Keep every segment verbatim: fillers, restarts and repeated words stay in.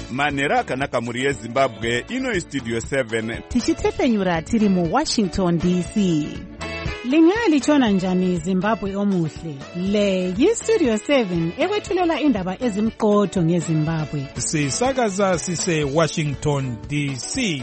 manhero akanaka muri yezimbabwe. Ino Studio seven tichitefenyura tiri mu Washington D C. Lingali chona njani Zimbabwe omuhle. Le yi Studio seven ewethulela indaba ezimqotho ngeZimbabwe. Sisakaza sise Washington D C.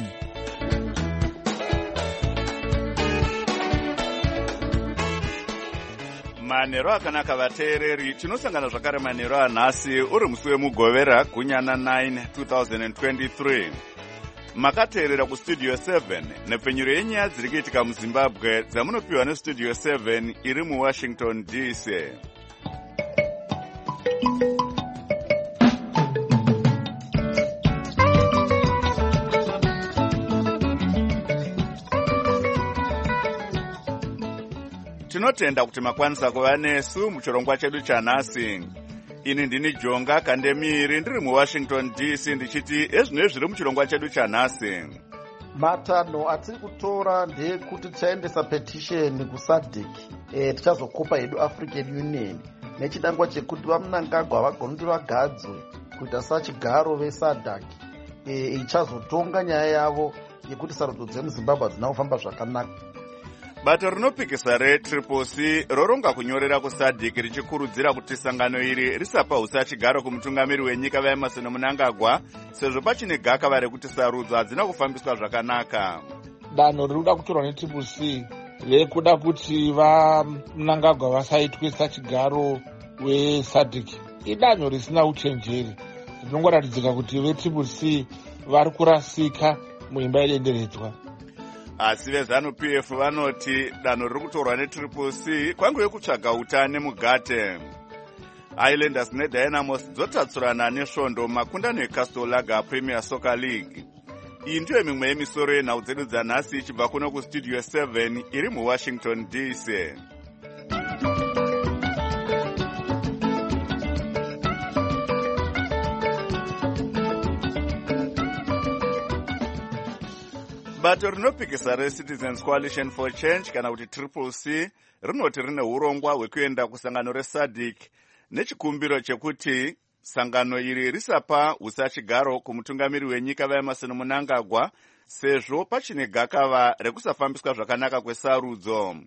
manhero akanaka vateereri. Tinosangana zvakare manhero anhasi uri musi wemugovera gunyana nine two thousand twenty-three. Makateerera kustudio seven nepfenyuro yenyaya dziri kuitika muZimbabwe dzamunopiwa nestudio seven iri muWashington D C. Tinotenda kuti makwanisa kuva nesu muchirongwa chedu chanhasi. Ini ndini Jonga Kandemiri ndiri muWashington D C ndichiti ezvino zviri muchirongwa chedu chanhasi. Matanho atiri kutora ndekuti tichaendesa petition kuSADC. E, tichazokupa hedu African Union nechidangwa chekuti vaMnangagwa vagone vagadzwe kuita sachigaro veSADC. E, ichazotonga nyaya yavo yekuti sarudzo dzemuZimbabwe hadzina kufamba zvakanaka. Bato rinopikisa reTriple C roronga kunyorera kuSADC richikurudzira kuti sangano iri risapa usachigaro kumutungamiri wenyika vaEmerson Mnangagwa sezvo pachine gaka vari kuti sarudzo hadzina kufambiswa zvakanaka. Danho riri kuda kutorwa neTriple C rekuda kuti vaMnangagwa vasaitwe sachigaro weSADC idanho risina uchenjeri. Rinongoratidzika kuti veTriple C vari kurasika muimba yedenderedzwa. Asi veZanu-P F vanoti danho riri kutorwa neTriple C kwanguye kutsvaga utane mugate. Islanders neDynamos dzotatsurana nesvondo makundano eCastle Lager Premier Soccer League. Iyi ndiyo mimwe yemisoro yenhau dzedu dzanhasi ichibva kuno kustudio seven iri muWashington D C. Bato rinopikisa reCitizens Coalition for Change kana kuti Triple C rinoti rine urongwa hwekuenda kusangano reSADC nechikumbiro chekuti sangano iri risapa usachigaro kumutungamiri wenyika vaEmerson Mnangagwa sezvo pachine gakava rekusafambiswa zvakanaka kwesarudzo.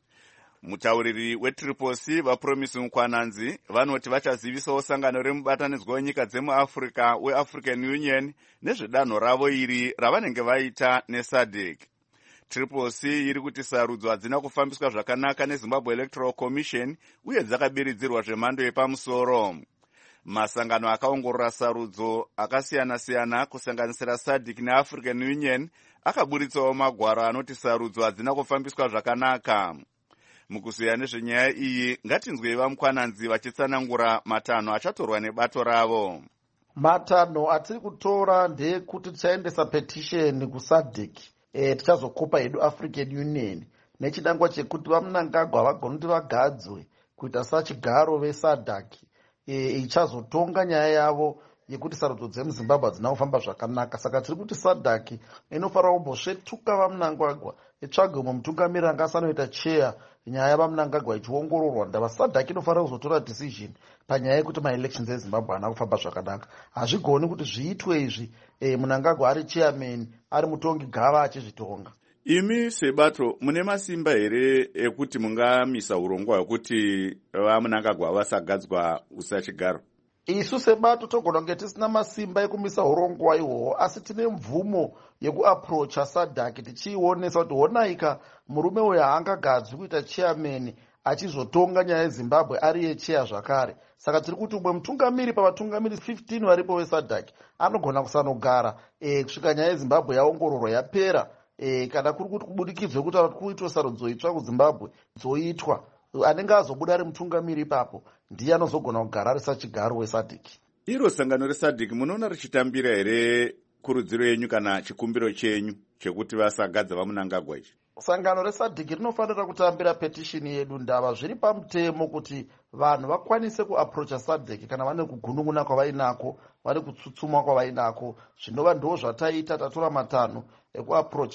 Mutauriri weTriple C vaPromise Mukwananzi vanoti vachazivisawo sangano remubatanidzwa wenyika dzemuAfrica weAfrican Union nezvedanho ravo iri ravanenge vaita neSADC. Triple C iri kuti sarudzo hadzina kufambiswa zvakanaka neZimbabwe Electoral Commission uye dzakabiridzirwa zvemhando yepamusoro. Masangano akaongorora sarudzo akasiyana-siyana kusanganisira SADC neAfrican Union akaburitsawo magwaro anoti sarudzo hadzina kufambiswa zvakanaka. Mukuziya nezvenyaya iyi ngatinzwei vaMukwananzi vachitsanangura matanho achatorwa nebato ravo. Matanho atiri kutora ndekuti tichaendesa petition kuSADC. E, tichazokupa hedu African Union nechidangwa chekuti vaMnangagwa vagone vagadzwe kuita sachigaro veSADC. E, ichazotonga nyaya yavo yekuti sarudzo dzemuZimbabwe hadzina kufamba zvakanaka. Saka tiri kuti SADC inofanira kumbosvetuka vaMnangagwa itsvage umwe mutungamiri anga asanoita chair nyaya vaMnangagwa ichiongororwa. Ndava SADC inofanira kuzotora decision panyaya yekuti maelections eZimbabwe haana kufamba zvakanaka. Hazvigoni kuti zviitwe izvi e, Mnangagwa ari chairman ari mutongi gava achizvitonga. Imi sebato mune masimba here ekuti mungamisa urongwa hwekuti vaMnangagwa vasagadzwa usachigaro? Isu sebato togona kunge tisina masimba ekumisa urongwa ihwohwo, asi tine mvumo yekuaprocha SADC tichiionesa kuti honaika murume uyu haangagadzwi kuita chairman achizotonga nyaya yeZimbabwe ari yechair zvakare. Saka tiri kuti umwe mutungamiri pavatungamiri fifteen varipo veSADC anogona kusanogara e, kusvika nyaya yeZimbabwe yaongororwa yapera. E, kana kuri kuti kubudikidzwe kuti kuitwa sarudzo itsva kuZimbabwe dzoitwa, anenge azobuda ari mutungamiri ipapo ndiye anozogona kugara ari sachigaro weSADC. Iro sangano reSADC munoona richitambira here kurudziro yenyu kana chikumbiro chenyu chekuti vasagadza vaMnangagwa ichi? Sangano reSADC rinofanira kutambira petition yedu. Ndava zviri pamutemo kuti vanhu vakwanise kuaprocha SADC kana vane kugunun'una kwavainako, vane kutsutsuma kwavainako. Zvinova ndo zvataita, tatora matanho ekuaprocha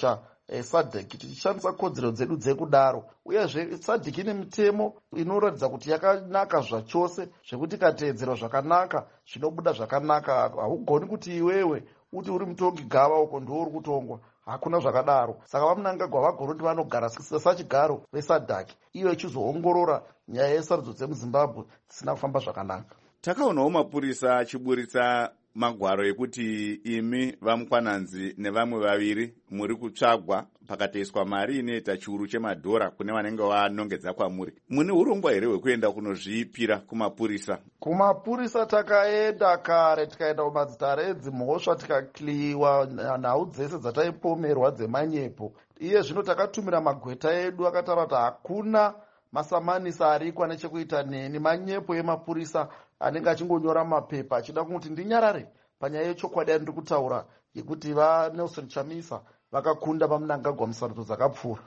eh, sadc tichishandisa kodzero dzedu dzekudaro. Uyezve sadc ine mitemo inoratidza kuti yakanaka zvachose zvekuti ikateedzerwa zvakanaka zvinobuda zvakanaka. Haugoni kuti iwewe uti uri mutongi gava uko ndiwo uri kutongwa, hakuna zvakadaro. Saka vaMnangagwa vagona kuti vanogara sachigaro vesadc iyo ichizoongorora nyaya yesarudzo dzemuzimbabwe dzisina kufamba zvakanaka. Takaonawo mapurisa achiburitsa magwaro ekuti imi vamukwananzi nevamwe vaviri muri kutsvagwa pakatoiswa mari inoita chiuru chemadhora kune vanenge vanongedza kwamuri. Mune urongwa here hwekuenda kunozvipira kumapurisa? Kumapurisa takaenda kare, tikaenda kumadzitarezi mhosva, tikakliwa nhau dzese dzataipomerwa dzemanyepo. Iye zvino takatumira magweta edu akataura kuti hakuna masamanisa ariko nechekuita neni, manyepo emapurisa anenge achingonyora mapepa achida kuti ndinyarare panyaya yechokwadi andiri kutaura yekuti vaNelson Chamisa vakakunda vaMnangagwa musarudzo dzakapfuura.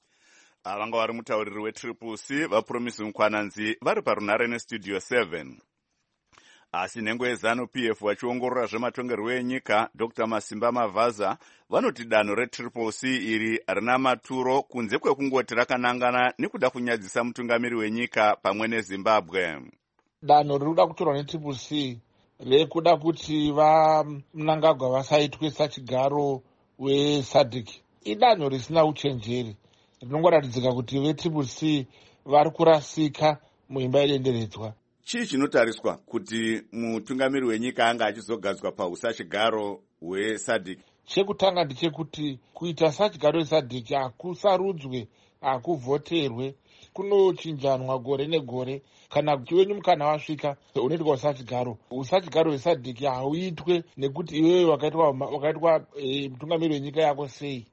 Vanga vari mutauriri wetriple C vaPromisi Mukwananzi vari parunare nestudio seven. Asi nhengo yeZanu-P F vachiongorora zvematongerwo enyika Doctor Masimba Mavaza vanoti danho retriple C iri harina maturo kunze kwekungoti rakanangana nekuda kunyadzisa mutungamiri wenyika pamwe neZimbabwe. Danho ririkuda kutorwa netriple C rekuda kuti vaMnangagwa vasaitwe sachigaro weSADC idanho risina uchenjeri. Rinongoratidzika kuti vetriple C vari kurasika muimba yedenderedzwa. Chii chinotariswa kuti mutungamiri wenyika anga achizogadzwa pausachigaro hweSADC? Chekutanga ndechekuti kuita sachigaro weSADC hakusarudzwe, hakuvhoterwe, kunochinjanwa gore negore. Kana chiwenyu mukana wasvika unoitwa usachigaro, usachigaro weSADC hauitwe nekuti iwewe wakaitwa wakaitwa e, mutungamiri wenyika yako sei.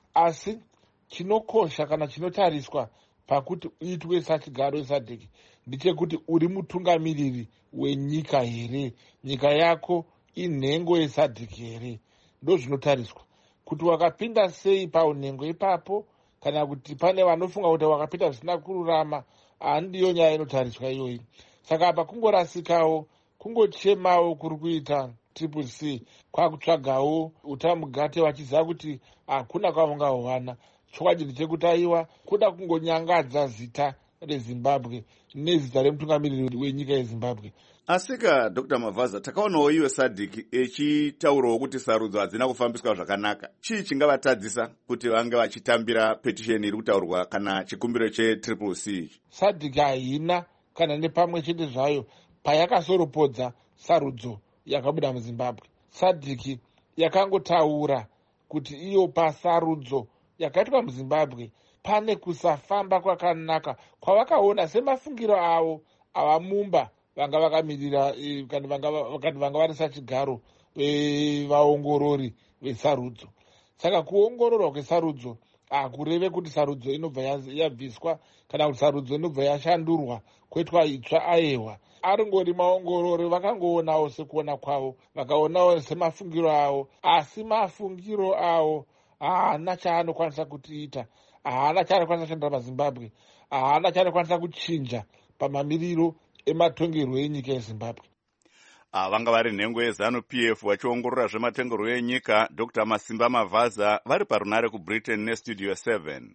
Asi chinokosha kana chinotariswa pakuti uitwe sachigaro weSADC ndechekuti uri mutungamiriri wenyika here, nyika yako inhengo yeSADC here. Ndo zvinotariswa kuti wakapinda sei paunhengo ipapo, kana kuti pane vanofunga kuti wakapinda zvisina kururama, handiyo nyaya inotariswa iyoyi. Saka apa kungorasikawo, kungochemawo kuri kuita triple C, kwakutsvagawo utamugate vachiziva kuti hakuna kwavangawana. Chokwadi ndechekuti aiwa kuda kungonyangadza zita reZimbabwe nezita remutungamiriri wenyika yeZimbabwe. Asika Doctor Mavaza, takaonawo iwe SADC echitaurawo kuti sarudzo hadzina kufambiswa zvakanaka. Chii chingavatadzisa kuti vange vachitambira petition iri kutaurwa kana chikumbiro chetriple C? SADC haina kana nepamwe chete zvayo payakasoropodza sarudzo yakabuda muZimbabwe. SADC yakangotaura kuti iyo pasarudzo yakaitwa muZimbabwe pane kusafamba kwakanaka kwavakaona semafungiro avo avamumba vanga vakamirira kana vanga vari sachigaro vaongorori vesarudzo. Saka kuongororwa kwesarudzo hakureve kuti sarudzo inobva yabviswa kana kuti sarudzo inobva yashandurwa kweitwa itsva ayewa. Aringori maongorori vakangoonawo sekuona kwavo, vakaonawo semafungiro avo, asi mafungiro avo haana chaanokwanisa kutiita, haana chaanokwanisa kushandira paZimbabwe, haana chaanokwanisa kuchinja pamamiriro ematongerwo enyika yeZimbabwe. Vanga vari nhengo yeZanu-P F vachiongorora zvematongerwo enyika Doctor Masimba Mavaza vari parunare kuBritain nestudio seven.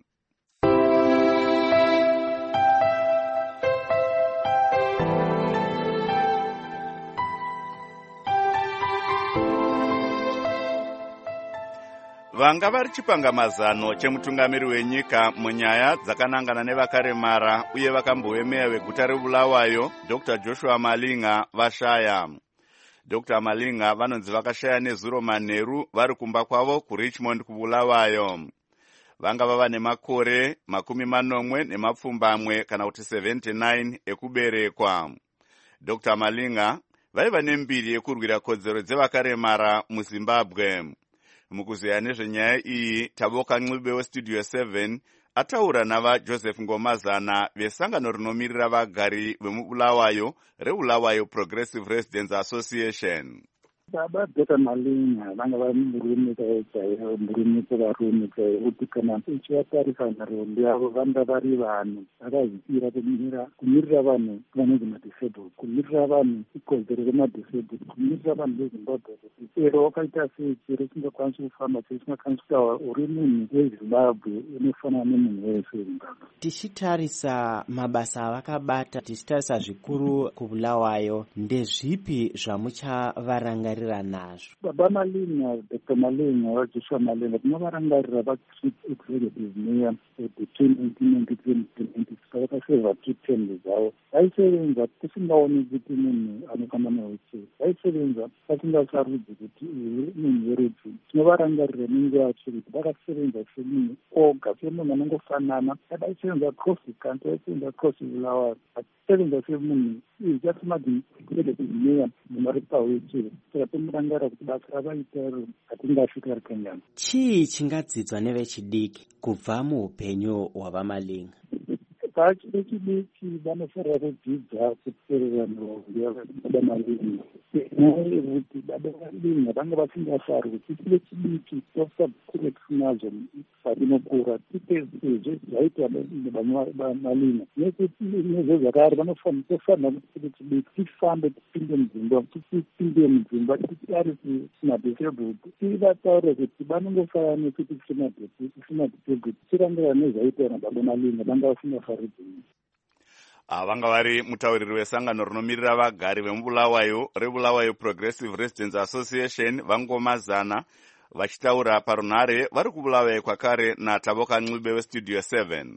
Vanga vari chipangamazano chemutungamiri wenyika munyaya dzakanangana nevakaremara uye vakambowemeya veguta reBulawayo Doctor Joshua Malinga vashaya. Doctor Malinga vanonzi vakashaya nezuro manheru vari kumba kwavo kuRichmond kuBulawayo. Vanga vava nemakore makumi manomwe nemapfumbamwe kana kuti seventy-nine ekuberekwa. Doctor Malinga vaiva nembiri yekurwira kodzero dzevakaremara muZimbabwe. Mukuzeya nezvenyaya iyi Taboka Ncube westudio seven ataura nava Joseph Ngomazana vesangano rinomirira vagari vemuBulawayo reBulawayo Progressive Residents Association. baba Bheka Malinga vanga vari murume chaivo murume chevarume chaivo kuti kana uchivatarisa nharombi yavo vanga vari vanhu vakazvipira kumira kumirira vanhu vanonzi madisabled, kumirira vanhu ikodzero remadisabled, kumirira vanhu vezimbabwe kuti chero wakaita sei, chero usingakwanisi kufamba, chero usingakwanisi kutaura, uri munhu wezimbabwe unofanana nemunhu wese wezimbabwe. Tichitarisa mabasa avakabata, tichitarisa zvikuru kubulawayo, ndezvipi zvamuchavarangarira nazvo? Baba Malinga, Doctor Malinga, vaJoshua Malinga, tinovarangarira vachief executive mayor between nineteen ninety-three and nineteen ninety-six, vakaseva two terms dzavo. Vaisevenza tisingaoni kuti munhu anofamba newheelchair, vaisevenza vasingasarudzi kuti uyu munhu werupi. Tinovarangarira nenguva yacho kuti vakasevenza semunhu oga, semunhu anongofanana, vaisevenza across the country, vaisevenza across Bulawayo, vachisevenza semunhu uyu chasimati executive mayor nemari pawheelchair. Saka tomurangarira kuti basa ravaita iro hatingasvika rikanyama. Chii chingadzidzwa nevechidiki kubva muupenyu hwavaMalinga? Vachi vechidiki vanofanira kudzidza kuteerera nhoroondo yababa Malinga. Nyaya yekuti baba Malinga vanga vasingafari kuti tive chidiki tosabkureti nazvo patinokura tipe zvaitwa nebaba Malinga. Nekuti nezvo zvakare vanofanira kuti tive chidiki tifambe tipinde mudzimba, tipinde mudzimba ari kumadisabled, tivataure kuti vanongofanira nekuti tisinadisabled, tirangira nezvaitwa nababa Malinga vanga vasingafari. Vanga vari mutauriri wesangano rinomirira vagari vemubulawayo rebulawayo Progressive Residents Association vangomazana vachitaura parunhare vari kubulawayo kwakare naTaboka Ncube westudio seven.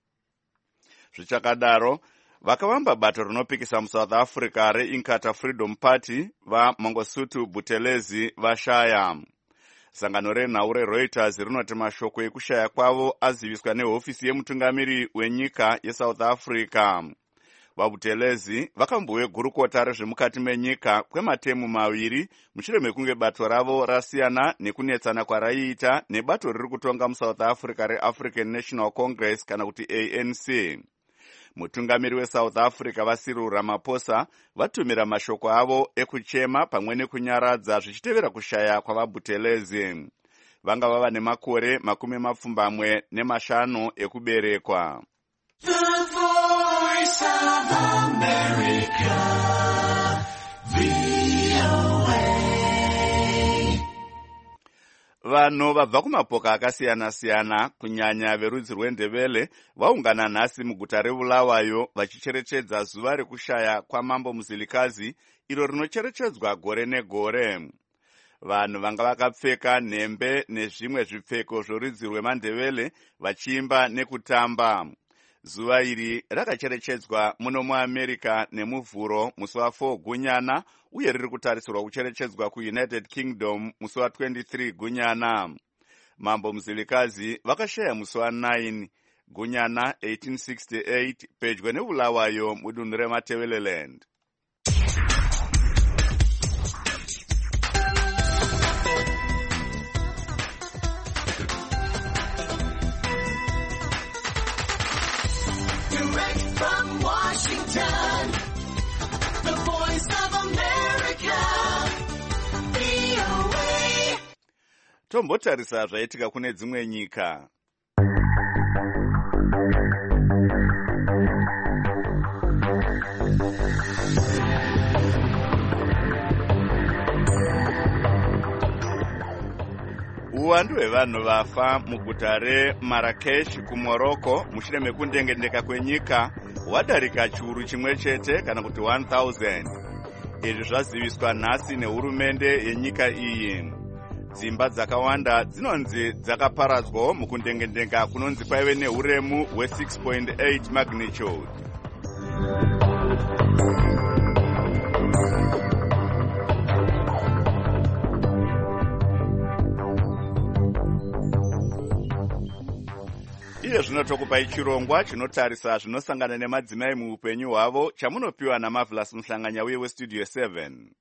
Zvichakadaro vakavamba bato rinopikisa muSouth Africa reInkatha Freedom Party vaMangosuthu Buthelezi vashaya. Sangano renhau reReuters rinoti mashoko ekushaya kwavo aziviswa nehofisi yemutungamiri wenyika yeSouth Africa. VaButhelezi vakambouye gurukota rezvemukati menyika kwematemu maviri mushure mekunge bato ravo rasiyana nekunetsana kwaraiita nebato riri kutonga muSouth Africa reAfrican National Congress kana kuti A N C. Mutungamiri weSouth Africa vaCyril Ramaphosa vatumira mashoko avo ekuchema pamwe nekunyaradza zvichitevera kushaya kwavaButhelezi. Vanga vava nemakore makumi mapfumbamwe nemashanu ekuberekwa. The Voice of America, V O A. Vanhu vabva kumapoka akasiyana-siyana kunyanya verudzi rweNdebele vaungana nhasi muguta reBulawayo vachicherechedza zuva rekushaya kwamambo Muzilikazi iro rinocherechedzwa gore negore. Vanhu vanga vakapfeka nhembe nezvimwe zvipfeko zvorudzi rweMandebele vachiimba nekutamba. Zuva iri rakacherechedzwa muno muAmerica nemuvhuro musi wa4 Gunyana uye riri kutarisirwa kucherechedzwa kuUnited Kingdom musi wa23 Gunyana. Mambo Muzilikazi vakashaya musi wa9 Gunyana eighteen sixty-eight pedyo neBulawayo mudunhu reMatebeleland. Tombotarisa zvaitika kune dzimwe nyika. Uwandu hwevanhu vafa muguta reMarrakesh kuMorocco mushure mekundengendeka kwenyika hwadarika chiuru chimwe chete kana kuti one thousand. Izvi zvaziviswa nhasi nehurumende yenyika iyi. Dzimba dzakawanda dzinonzi dzakaparadzwa mukundengendeka kunonzi kwaive nehuremu hwe six point eight magnitude. Iye zvinotokupai chirongwa chinotarisa zvinosangana nemadzimai muupenyu hwavo chamunopiwa naMarvelous Muhlanganya uye westudio seven.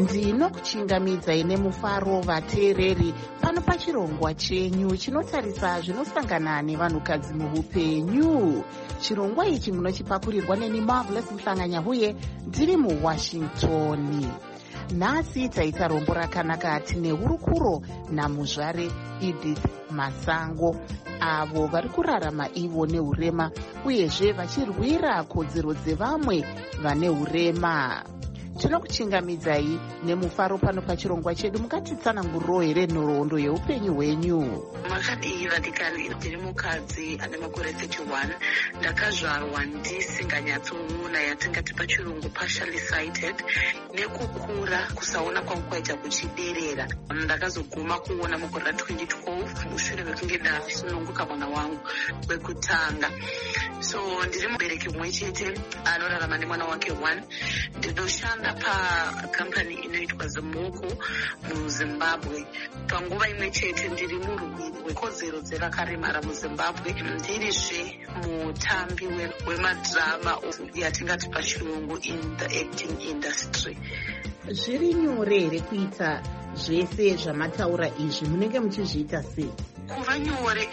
ndinokuchingamidzai nemufaro vateereri pano pachirongwa chenyu chinotarisa zvinosangana nevanhukadzi muupenyu. Chirongwa ichi munochipakurirwa neni Marvelous Mhlanganya-Huye ndiri muWashington. Nhasi taita rombo rakanaka tine hurukuro namuzvare Edith Masango, avo vari kurarama ivo neurema uyezve vachirwira kodzero dzevamwe vane urema. Tinokuchingamidzai nemufaro pano pachirongwa chedu. Mukatitsananguriro here nhoroondo yeupenyu hwenyu? Makadii vadikani? Ndiri mukadzi ane makore thirty-one. Ndakazvarwa ndisinganyatsoona, yatingati pachirungu partially sighted. Nekukura kusaona kwangu kwaita kuchiderera. Ndakazoguma kuona mukore ra twenty twelve mushure mekunge ndasununguka mwana wangu wekutanga. So ndiri mubereki mumwe chete anorarama nemwana wake one. Ndinoshanda pakambani inoitwa Zimoko muZimbabwe. Panguva imwe chete ndiri murwiri rwekodzero dzevakaremara muZimbabwe. Ndirizve mutambi wemadhirama yatingati pachirungu in the acting industry. Zviri nyore here kuita zvese zvamataura izvi? Munenge muchizviita sei? Kuva nyore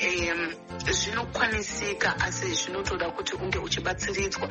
zvinokwanisika, asi zvinotoda kuti unge uchibatsiridzwa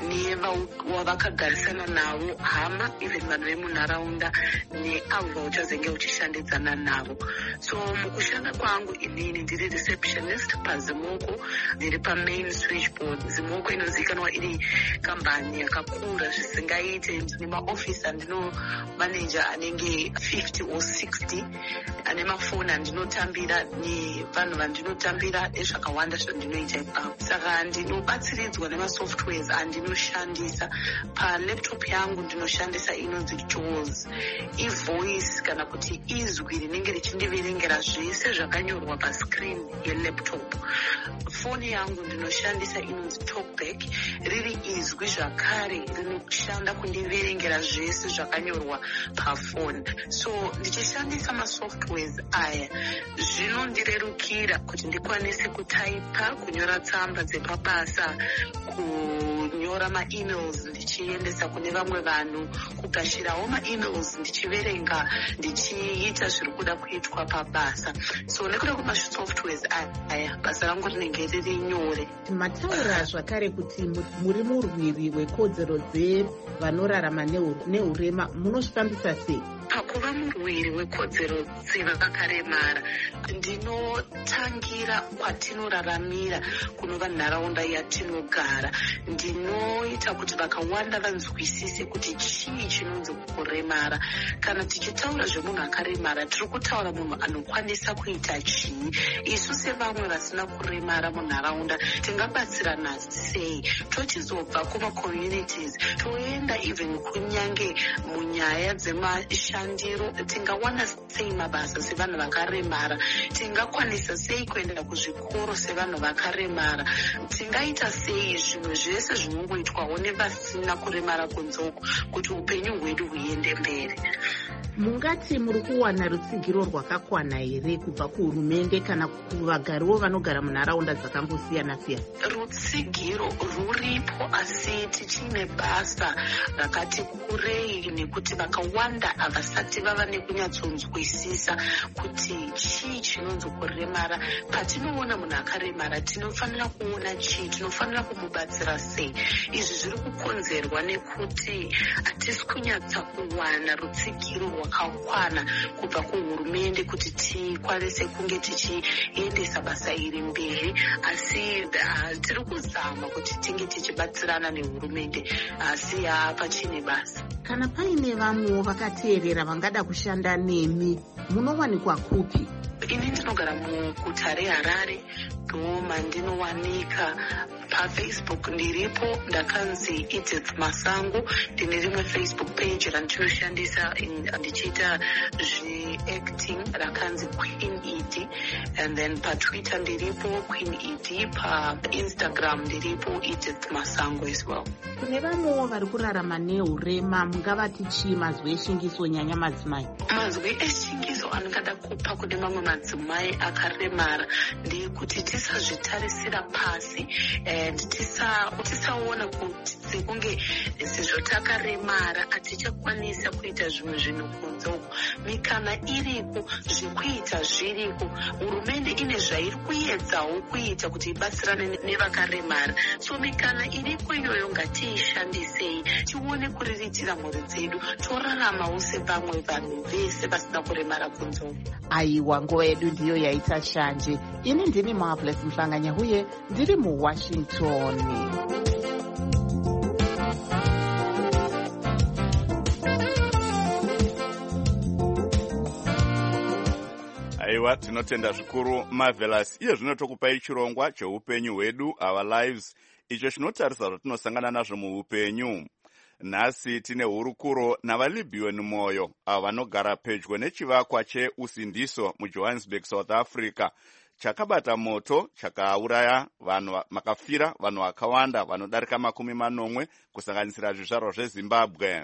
nevawakagarisana navo, hama, even vanhu vemunharaunda neavo vauchazenge uchishandidzana navo. So mukushanda kwangu inini ndiri receptionist paZimoko, ndiri pamain switchboard. Zimoko inozivikanwa iri kambani yakakura zvisingaite. Ndine maofisi andino manager anenge fifty or sixty, ane mafoni andinotambira nevanhu vandinotambira nezvakawanda zvandinoita ipapo. Saka ndinobatsiridzwa nemasoftwares andinoshandisa. Palaptop yangu ndinoshandisa inonzi Jaws, ivoice kana kuti izwi rinenge richindiverengera zvese zvakanyorwa pascreen yelaptop. Foni yangu ndinoshandisa inonzi Talkback, riri izwi zvakare rinoshanda kundiverengera zvese zvakanyorwa pafoni. So ndichishandisa masoftwares aya zvinondirerukira kuti ndikwanise kutaipa, kunyora tsamba dzepabasa, kunyora ma-emails ndichiendesa kune vamwe vanhu, kugashirawo ma-emails ndichiverenga, ndichiita zviri kuda kuitwa pabasa. So nekuda kwemasoftwares aya basa rangu rinenge riri nyore. Mataura zvakare kuti muri murwiri rwekodzero dzevanorarama neurema, munozvifambisa sei? Pakuva murwiri wekodzero dzevakakaremara, ndinotangira kwatinoraramira kunova nharaunda yatinogara. Ndinoita kuti vakawanda vanzwisise kuti chii chinonzi kuremara. Kana tichitaura zvemunhu akaremara, tiri kutaura munhu anokwanisa kuita chii. Isu sevamwe vasina kuremara munharaunda tingabatsirana sei? Tochizobva kuma-communities toenda even kunyange munyaya dzemashandiro, tingawana sei mabasa sevanhu vakaremara? Tingakwanisa sei kuenda kuzvikoro sevanhu vakaremara? Tingaita sei zvinhu zvese zvinongoitwawo nevasina kuremara kunzoko kuti upenyu hwedu huende mberi? Mungati muri kuwana rutsigiro rwakakwana here kubva kuhurumende kana kuvagariwo vanogara munharaunda dzakambosiyana-siyana? Rutsigiro ruripo, asi tichine basa rakati kurei nekuti vakawanda havasati vava nekunyatsonzwisisa kuti chii chinonzi kuremara. Patinoona munhu akaremara tinofanira kuona chii, tinofanira kumubatsira sei. Izvi zviri kukonzerwa nekuti hatisi kunyatsa kuwana rutsigiro rwakakwana kubva kuhurumende kuti tikwanise kunge tichiendesa basa iri mberi, asi tiri kuzama kuti tinge tichibatsirana nehurumende, asi pachine basa. Kana paine vamwewo vakateerera vangada kushanda nemi, munowanikwa kupi? Ini ndinogara muguta reHarare, ndo mandinowanika. PaFacebook ndiripo, ndakanzi Edith Masango. Ndine rimwe Facebook page randinoshandisa ndichiita zveacting rakanzi Queen Ed. ed, and then patwitter ndiripo Queen Ed, painstagram ndiripo Edith Masango as well. Kune vamwewo vari kurarama neurema, mungavati chii mazwi eshingiso nyanya madzimai? Mazwi eshingiso anongada kupa kune mamwe madzimai akaremara ndekuti tisazvitarisira pasi and tisaona kuti sekunge sezvo takaremara hatichakwanisa kuita zvimwe zvinhu kunze uko. Mikana iriko, zvekuita zviriko. Hurumende ine zvairi kuedzawo kuita kuti ibatsirane nevakaremara. So mikana iriko iyoyo ngatiishandisei, tione kuriritira mhuri dzedu, toraramawo sevamwe vanhu vese vasina kuremara kunze uko. Aiwa, nguva yedu ndiyo yaita shanje. Ini ndini Marvelous Mhlanganya huye ndiri muWashington. Aiwa, tinotenda zvikuru Marvelous. Iye zvino tokupai chirongwa cheupenyu hwedu, our lives, icho chinotarisa zvatinosangana nazvo muupenyu. Nhasi tine hurukuro navaLibion Moyo, avo vanogara pedyo nechivakwa cheusindiso muJohannesburg, South Africa, chakabata moto chakauraya vanhu, makafira vanhu vakawanda vanodarika makumi manomwe kusanganisira zvizvarwa zveZimbabwe.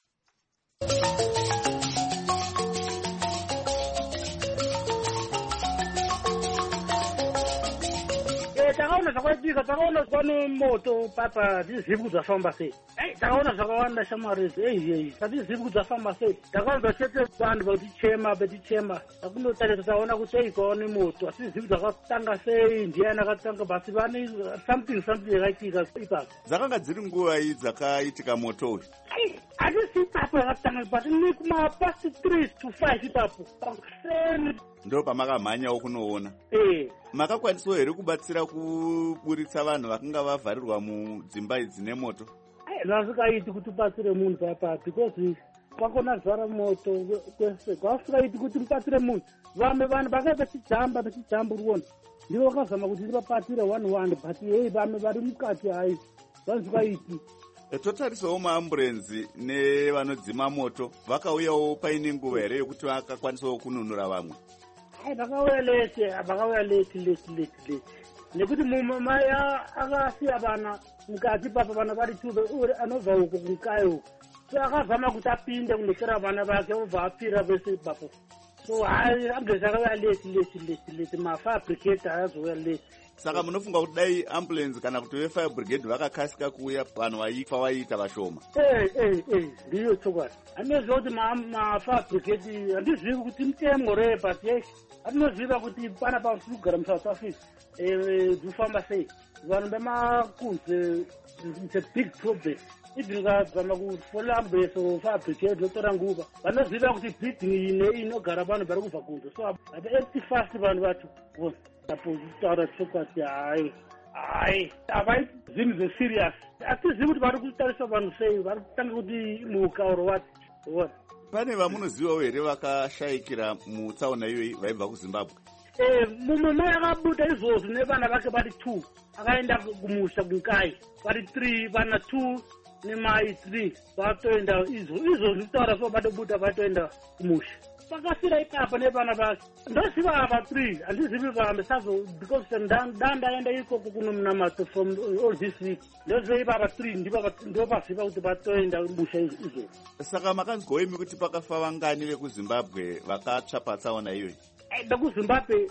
takaona zvakaitika, takaona pano moto papa tizivi kudzafamba sei. Ei, takaona zvakawanda shamwari idzi. Ei ei, hatizivi kudzafamba sei. Takaona chete vanhu vatichema vatichema. Takundotarisa taona kuti ei kwaone moto. Hatizivi dzakatanga sei, ndiani akatanga, basi vane something something yakaitika ipapo. Dzakanga dziri nguva iyi dzakaitika moto uyu? Ei, hatisi ipapo yakatanga, but ni kuma past three to five ipapo. Pakuseni. Ndo pamakamhanyawo kunoona. Eh. Makakwanisawo here kubatsira kuburitsa vanhu vakanga vavharirwa mudzimba idzi nemoto? Zvasikaiti kuti ubatsire munhu papa, because kwakona zvara moto kwese, kwasikaiti kuti mubatsire munhu. Vamwe vanhu vakanga vachijamba vachijamba ruona, ndivo vakazama kuti ndivabatsire one one, but hei vamwe vari mukati hai zvasikaiti. Totarisawo maamburenzi nevanodzima moto vakauyawo paine nguva here yokuti vakakwanisawo kununura vamwe? Hai, vakauya lete, vakauya lete lete lete lete. Nekuti mumai akasiya vana mukati papa, vana vari two anobva uko kunkayi uko. So akazama kuti apinde kundotora vana vake obva apfira vese ipapo. So hai, ange zvakauya lete lete lete lete, mafire brigade haazouya lete. Saka munofunga kuti dai ambulance kana kuti vefire brigade vakakasika kuuya vanhu vaifa vaiita vashoma? Eh eh eh, ndiyo chokwadi. Handinoziva kuti mafire brigade, handizivi kuti mutemo rei, but yes, handinoziva kuti pana pasiri kugara muSouth Africa dzifamba sei. Vanhu vemakunze, it's a big problem. Even ukazama kufola ambulance or fire brigade yotora nguva, vanoziva kuti building ine inogara vanhu vari kubva kunze. So hati fast vanhu vacho bona. Tapozitaura chokwadi hai hai havai zvinhu zveserious. Hatizivi kuti vari kutarisa vanhu sei, vari kutanga kuti muka or what what. Pane vamunozivawo here vakashayikira mutsaona iyoyi vaibva kuZimbabwe? Eh, mumwe mai akabuda izvozvo nevana vake vari two, akaenda kumusha kunkayi, vari three, vana two nemai three, vatoenda izvo izvo zvitaura so vatobuda vatoenda kumusha. Vakafira ipapo nevana vake. Ndoziva ava three, handizivi vamwe sazo, because ndandaenda ikoko kunomunamato from all this week. Ndoziva ivava three ndo paziva kuti vatoenda musha izvo. Saka makanzwawo imi kuti pakafa vangani vekuZimbabwe vakatsva patsaona iyoyi? Vekuzimbabwe,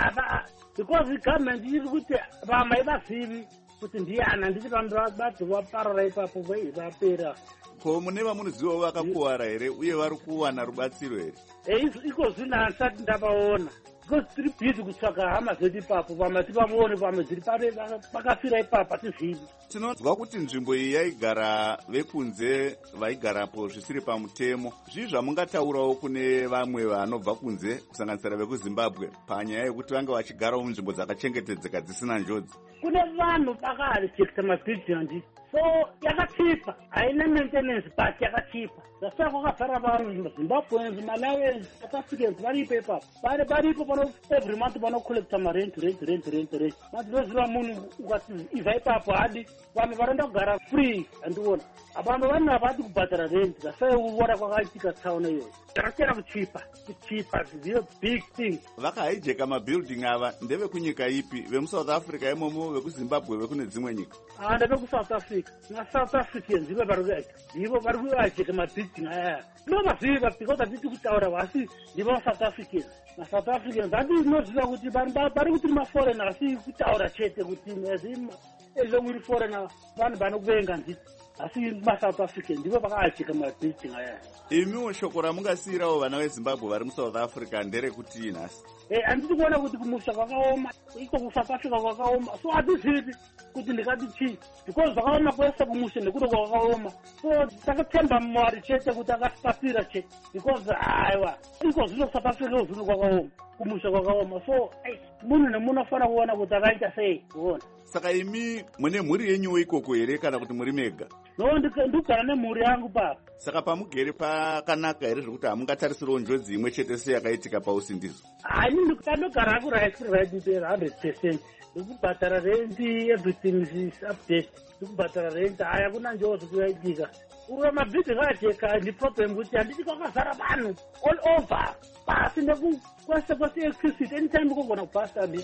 because government iri kuti vamwe vazivi kuti ndiani, handiti vanhu vati vaparara ipapo vapera. Ko mune vamunozivawo vakakuwara here uye vari kuwana rubatsiro here? Iko zvino handisati ndavaona, because tiri busy kutsvaga hama zedu ipapo, vamwe tivavone, vamwe zviri vakafira ipapo hatizivi. Tinonzwa kuti nzvimbo iyi yaigara vekunze vaigarapo zvisiri pamutemo. Zvii zvamungataurawo kune vamwe vanobva kunze kusanganisira vekuZimbabwe panyaya yekuti vange vachigarawo munzvimbo dzakachengetedzeka dzisina njodzi? Kune vanhu vakaarejekta mabhilding handiti, so yakachipa, haina maintenance but yakachipa. zasaka kwakazara vanhu zimbabweans malawians south africans varipo ipapo vari varipo pano every month vanocollecta marent rent rent rent rent mandinoziva munhu ukati ibva ipapo hadi vanhu varenda kugara free handiona avamwe vanhu havadi kubhadhara rent zasaiuona kwakaitika tsaona iyoyo zvakachera kuchipa kuchipa zviyo big thing vakahaijeka mabuilding ava ndevekunyika ipi vemusouth africa imomo vekuzimbabwe vekune dzimwe nyika ah ndevekuSouth Africa nasouth africans ivo vari ndivo vari kuajeka mabuilding aya ndinovaziva because handiti kutaura vasi ndivo South Africans naSouth Africans handinoziva kuti vari kuti maforeign asi kutaura chete kuti ezomuri foreign vanhu vanokuvenga nditi asi maSouth African ndivo vakaajeka mabuilding aya imiwo shoko ramungasiyirawo vana vezimbabwe vari muSouth Africa nderekuti nhasi Eh anditi kuona kuti kumusha kwakaoma iko kuSouth Africa kwakaoma so hatizivi kuti ndikati chii because zvakaoma kwese kumusha nekuti kwakaoma so takatemba Mwari chete kuti akasipasira chete because aiwa iko zvino South Africa zvino kwakaoma kumusha kwakaoma so munhu nemunhu anofana kuona kuti akaita sei kuona saka imi mune mhuri yenyuwo ikoko here kana kuti muri mega no ndikugara nemhuri yangu papa saka pamugere pakanaka here zvekuti hamungatarisirawo njodzi imwe chete seyakaitika pausindizo hai ndikandogara aku right right one hundred percent ndikubhadhara rent everything is update ndikubhadhara rent haya kuna njodzi kuyaitika uriwa mabhizi akajeka ndiproblem kuti handiti kwakazara vanhu all over basi nekukwese kwese electricity anytime kogona kubhasa nditi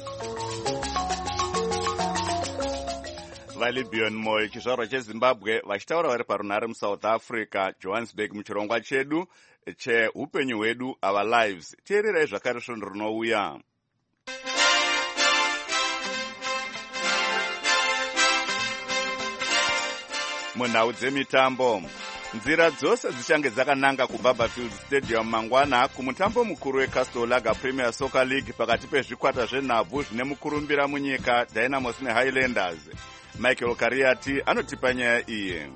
valibion moyo chizvarwa chezimbabwe vachitaura vari parunare muSouth Africa Johannesburg muchirongwa chedu cheupenyu hwedu our lives teererai zvakare svondo rinouya munhau dzemitambo nzira dzose dzichange dzakananga kuBarberfield Stadium mangwana kumutambo mukuru weCastle Lager Premier Soccer League pakati pezvikwata zvenhabvu zvine mukurumbira munyika Dynamos neHighlanders. Michael Kariati anotipa nyaya iyi.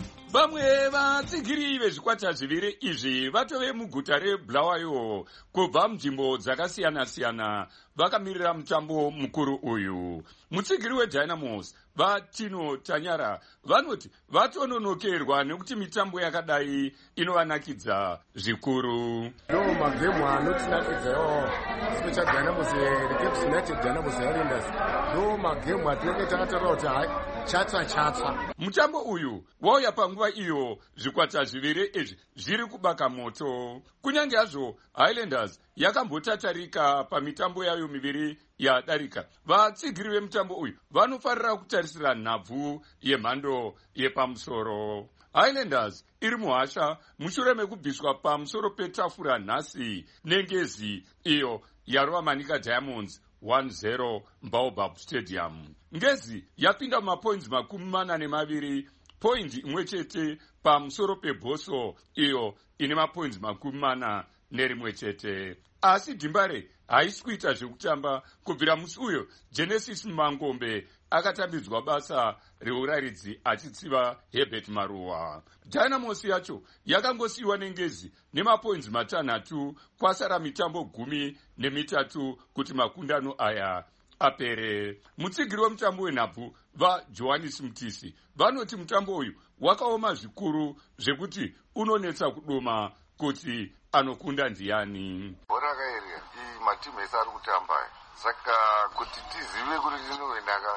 Vamwe vatsigiri vezvikwata zviviri izvi vatove muguta reBulawayo kubva munzvimbo dzakasiyana-siyana vakamirira mutambo mukuru uyu. Mutsigiri weDynamos vaTino Tanyara vanoti vatononokerwa nekuti mitambo yakadai inovanakidza zvikuru. No magemu anotinakidzawo special Dynamos Cape United Dynamos Highlanders. No magemu atinenge takataura kuti hai chatsa chatsa. Mutambo uyu wauya panguva iyo zvikwata zviviri izvi zviri kubaka moto. Kunyange hazvo Highlanders yakambotatarika pamitambo yayo miviri yadarika. Vatsigiri vemutambo uyu vanofarira kutarisira nhabvu yemhando yepamusoro. Highlanders iri muhasha mushure mekubviswa pamusoro petafura nhasi nengezi iyo yarova Manika Diamonds one zero Baobab Stadium. Ngezi yapinda mumapoints makumi mana nemaviri, point imwe chete pamusoro peBhoso iyo ine mapoints makumi mana nerimwe chete. Asi Dimbare haisi kuita zvekutamba kubvira musi uyo Genesis Mangombe akatambidzwa basa reuraridzi achitsiva Herbert Maruwa. Dynamos yacho yakangosiyiwa nengezi nemapoints matanhatu kwasara mitambo gumi nemitatu kuti makundano aya apere. Mutsigiri wemutambo wenhabvu vaJohannes Mutisi vanoti mutambo uyu wakaoma zvikuru zvekuti unonetsa kudoma kuti anokunda ndiani. Bora kairiya iyi matimu ese ari kutamba saka kuti tizive kuti tinoendaka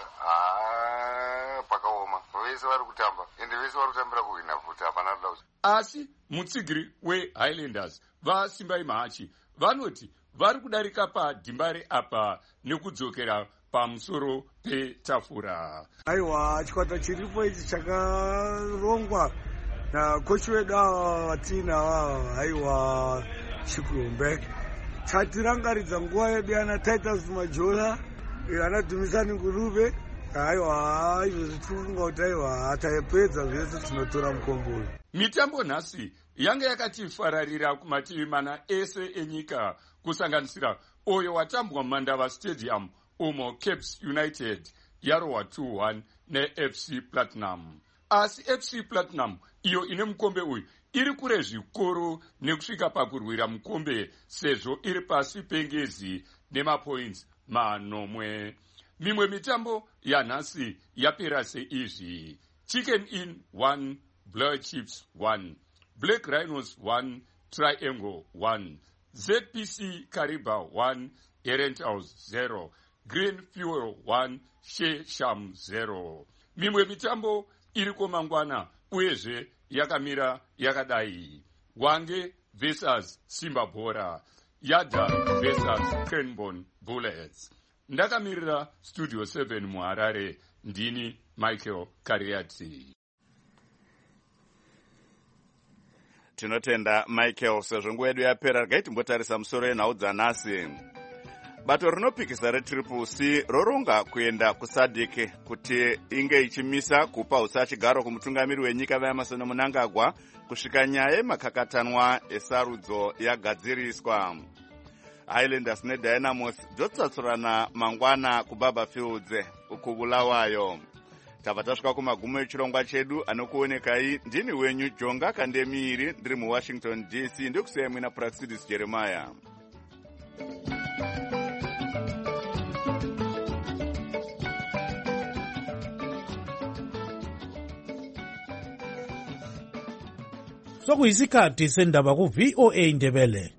haa pakaoma vese vari kutamba ende vese vari kutambira kuhwina futi hapana kuda. Asi mutsigiri weHighlanders vaSimbai Mahachi vanoti vari kudarika paDimbare apa nekudzokera pamusoro petafura. Aiwa chikwata chiripo ichi chakarongwa nakochi wedu ava vatina vava aiwa Chikumbe chatirangaridza nguva yedu yana Titus Majola ana Dumisani Ngurube aiwa izvozvi tirikunga kuti aiwa taipedza zvese tinotora mukombo uyu. Mitambo nhasi yanga yakati fararira kumativi mana ese enyika kusanganisira oyo watambwa muMandava Stadium umo Cape United yarohwa two one neF C Platinum. Asi F C Platinum iyo ine mukombe uyu iri kure zvikuru nekusvika pakurwira mukombe sezvo iri pasi pengezi nemapoints manomwe. Mimwe mitambo yanhasi yapera seizvi: Chicken Inn one, Blur Chips one, Black Rhinos one, Triangle one, Z P C Kariba one, Errant House zero, Green Fuel one, Shesham zero. Mimwe mitambo iriko mangwana uyezve yakamira yakadai. Wange versus Simba Bora, Yada versus Cranbourne Bullets. Ndakamirira Studio seven muHarare, ndini Michael Kariati. Tinotenda Michael, sezvo nguva yedu yapera, regai timbotarisa musoro yenhau dzanhasi. Bato rinopikisa retriple C roronga kuenda kusadc kuti inge ichimisa kupa usa chigaro kumutungamiri wenyika vaEmmerson Mnangagwa kusvika nyaya yemakakatanwa esarudzo yagadziriswa. Highlanders neDynamos dzotsatsurana mangwana kuBaba Fields ukubulawayo. Tava tasvika kumagumo echirongwa chedu, anokuonekai ndini wenyu Jonga Kandemiri, ndiri muWashington D C, ndokusiyai mwina Praxidis Jeremiah. sokuyisikhathi sendaba ku V O A Ndebele.